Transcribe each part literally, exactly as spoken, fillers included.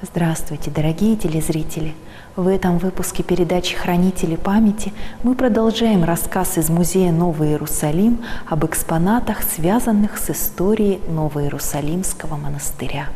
Здравствуйте, дорогие телезрители! В этом выпуске передачи «Хранители памяти» мы продолжаем рассказ из музея Новый Иерусалим об экспонатах, связанных с историей Новоиерусалимского монастыря.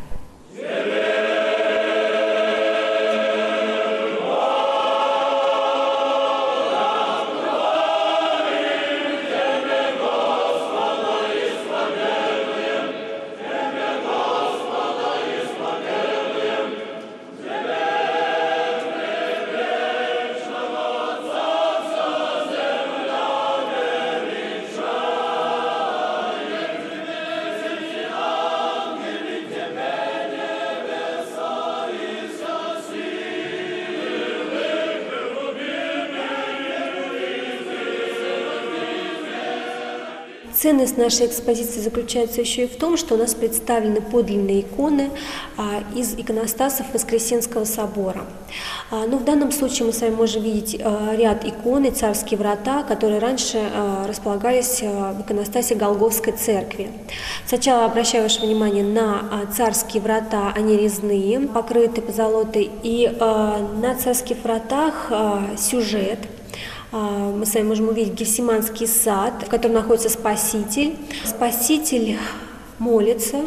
Ценность нашей экспозиции заключается еще и в том, что у нас представлены подлинные иконы а, из иконостасов Воскресенского собора. А, ну, в данном случае мы с вами можем видеть а, ряд икон и царские врата, которые раньше а, располагались а, в иконостасе Голгофской церкви. Сначала обращаю ваше внимание на а, царские врата, они резные, покрыты позолотой, и а, на царских вратах а, сюжет. Мы с вами можем увидеть Гефсиманский сад, в котором находится Спаситель. Спаситель молится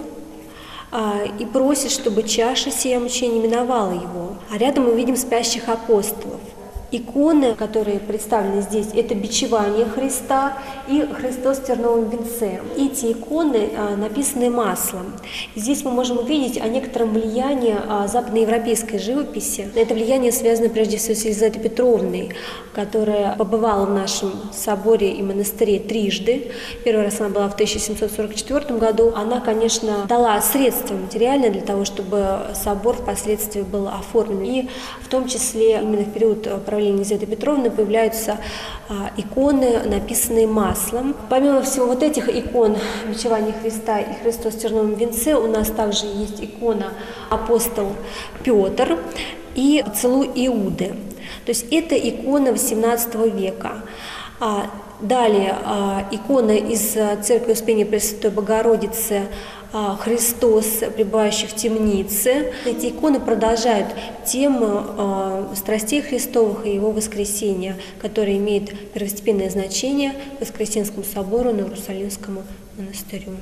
и просит, чтобы чаша сия мучения миновала его. А рядом мы видим спящих апостолов. Иконы, которые представлены здесь, это бичевание Христа и Христос в терновом венце. Эти иконы а, написаны маслом. Здесь мы можем увидеть о некотором влиянии а, западноевропейской живописи. Это влияние связано прежде всего с Елизаветой Петровной, которая побывала в нашем соборе и монастыре трижды. Первый раз она была в тысяча семьсот сорок четвёртом году. Она, конечно, дала средства материальные для того, чтобы собор впоследствии был оформлен. И в том числе именно в период правления Елизаветы Петровны появляются а, иконы, написанные маслом. Помимо всего вот этих икон бичевания Христа и Христос в терновом венце, у нас также есть икона апостол Петр и поцелуй Иуды. То есть это икона восемнадцатого века. А, далее а, икона из церкви Успения Пресвятой Богородицы Христос, пребывающий в темнице. Эти иконы продолжают тему э, страстей Христовых и Его воскресения, которое имеет первостепенное значение Воскресенскому собору, Новоиерусалимскому монастырю.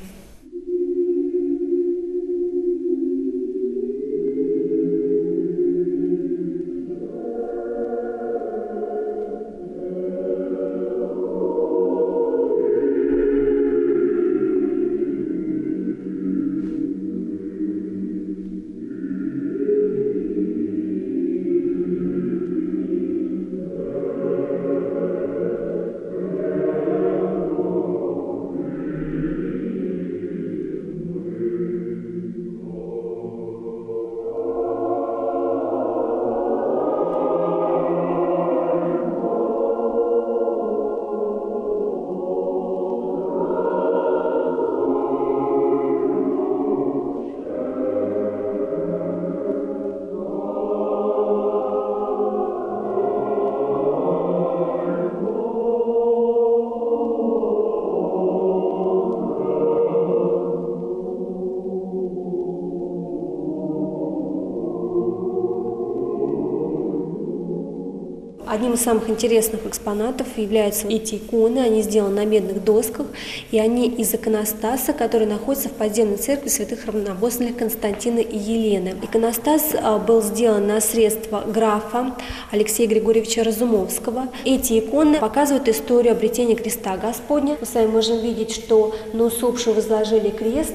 Одним из самых интересных экспонатов являются эти иконы. Они сделаны на медных досках, и они из иконостаса, который находится в подземной церкви святых равноапостольных Константина и Елены. Иконостас был сделан на средства графа Алексея Григорьевича Разумовского. Эти иконы показывают историю обретения креста Господня. Мы с вами можем видеть, что на усопшую возложили крест,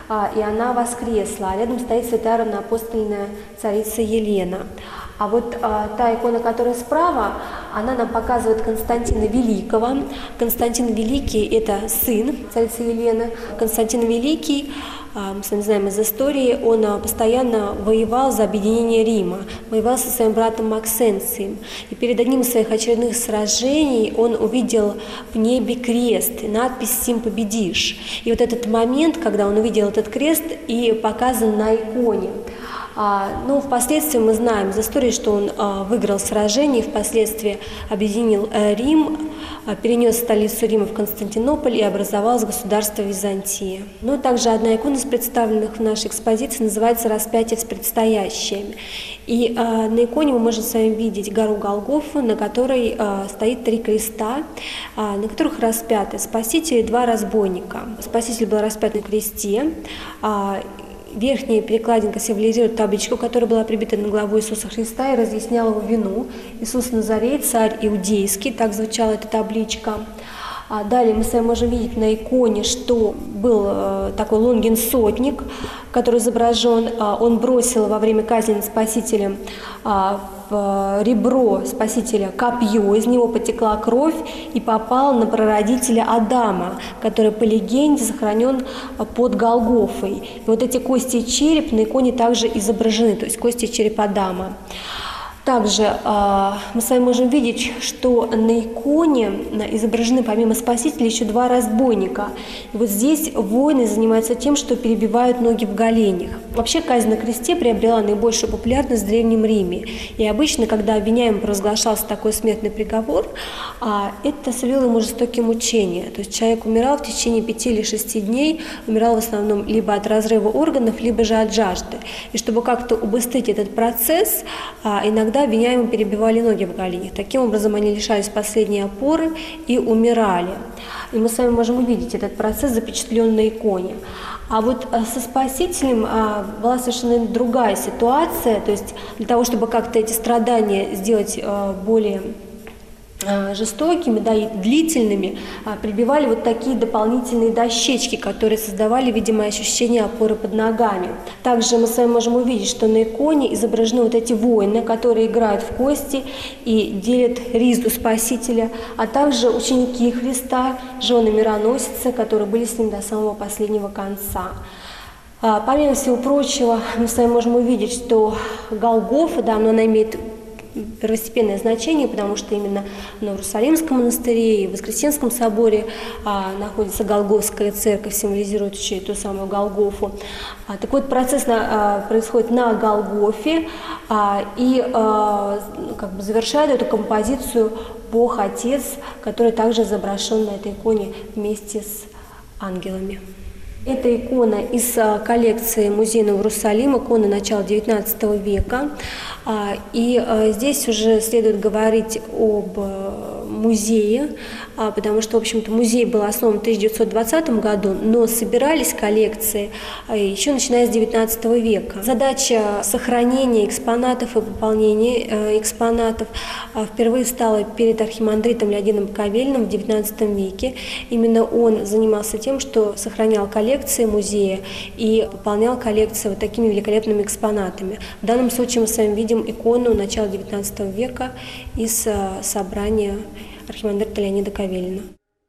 и она воскресла, а рядом стоит святая равноапостольная царица Елена. А вот а, та икона, которая справа, она нам показывает Константина Великого. Константин Великий – это сын царицы Елены. Константин Великий, а, мы с вами знаем из истории, он а, постоянно воевал за объединение Рима, воевал со своим братом Максенцием. И перед одним из своих очередных сражений он увидел в небе крест, надпись «Сим победишь». И вот этот момент, когда он увидел этот крест, и показан на иконе. Но впоследствии мы знаем из истории, что он выиграл сражение, впоследствии объединил Рим, перенес столицу Рима в Константинополь и образовалось государство Византия. Но также одна икона из представленных в нашей экспозиции называется «Распятие с предстоящими». И э, на иконе мы можем с вами видеть гору Голгофу, на которой э, стоит три креста, э, на которых распяты Спаситель и два разбойника. Спаситель был распят на кресте. Э, Верхняя перекладинка символизирует табличку, которая была прибита на главу Иисуса Христа и разъясняла его вину. Иисус Назарей, царь иудейский, так звучала эта табличка. А далее мы с вами можем видеть на иконе, что был э, такой Лонгин-сотник, который изображен. Э, он бросил во время казни над Спасителем э, в ребро Спасителя копье, из него потекла кровь и попала на прародителя Адама, который по легенде сохранен под Голгофой. И вот эти кости и череп на иконе также изображены, то есть кости и череп Адама. Также э, мы с вами можем видеть, что на иконе изображены помимо Спасителя еще два разбойника. И вот здесь воины занимаются тем, что перебивают ноги в голенях. Вообще казнь на кресте приобрела наибольшую популярность в Древнем Риме. И обычно, когда обвиняемым провозглашался такой смертный приговор, э, это сулило ему жестокие мучения. То есть человек умирал в течение пяти или шести дней, умирал в основном либо от разрыва органов, либо же от жажды. И чтобы как-то убыстрить этот процесс, э, иногда обвиняемым перебивали ноги в голенях. Таким образом, они лишались последней опоры и умирали. И мы с вами можем увидеть этот процесс, запечатлен на иконе. А вот со Спасителем была совершенно другая ситуация. То есть для того, чтобы как-то эти страдания сделать более жестокими, да, и длительными, прибивали вот такие дополнительные дощечки, которые создавали видимое ощущение опоры под ногами. Также мы с вами можем увидеть, что на иконе изображены вот эти воины, которые играют в кости и делят ризу Спасителя, а также ученики Христа, жены мироносицы, которые были с ним до самого последнего конца. Помимо всего прочего, мы с вами можем увидеть, что Голгофа, да, она имеет первостепенное значение, потому что именно в Иерусалимском монастыре и в Воскресенском соборе а, находится Голгофская церковь, символизирующая ту самую Голгофу. А, так вот, процесс на, а, происходит на Голгофе, а, и а, как бы завершает эту композицию Бог Отец, который также изображен на этой иконе вместе с ангелами. Это икона из коллекции музея Иерусалима, икона начала девятнадцатого века. И здесь уже следует говорить об музее, потому что, в общем-то, музей был основан в тысяча девятьсот двадцатом году, но собирались коллекции еще начиная с девятнадцатого века. Задача сохранения экспонатов и пополнения экспонатов впервые стала перед архимандритом Леонидом Буковельным в девятнадцатом веке. Именно он занимался тем, что сохранял коллекции музея и пополнял коллекции вот такими великолепными экспонатами. В данном случае мы с вами видим икону начала девятнадцатого века из собрания архимандрита Леонида Ковелина.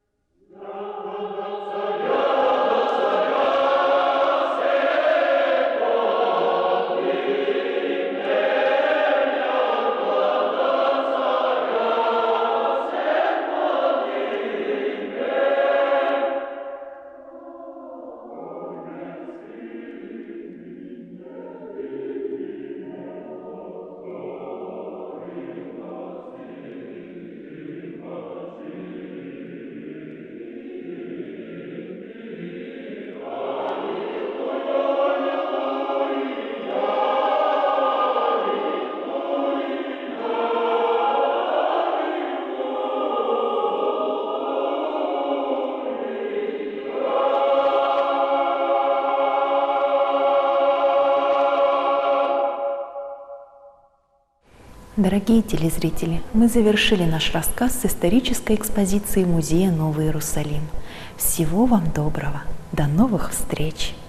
Дорогие телезрители, мы завершили наш рассказ с исторической экспозицией музея Новый Иерусалим. Всего вам доброго! До новых встреч!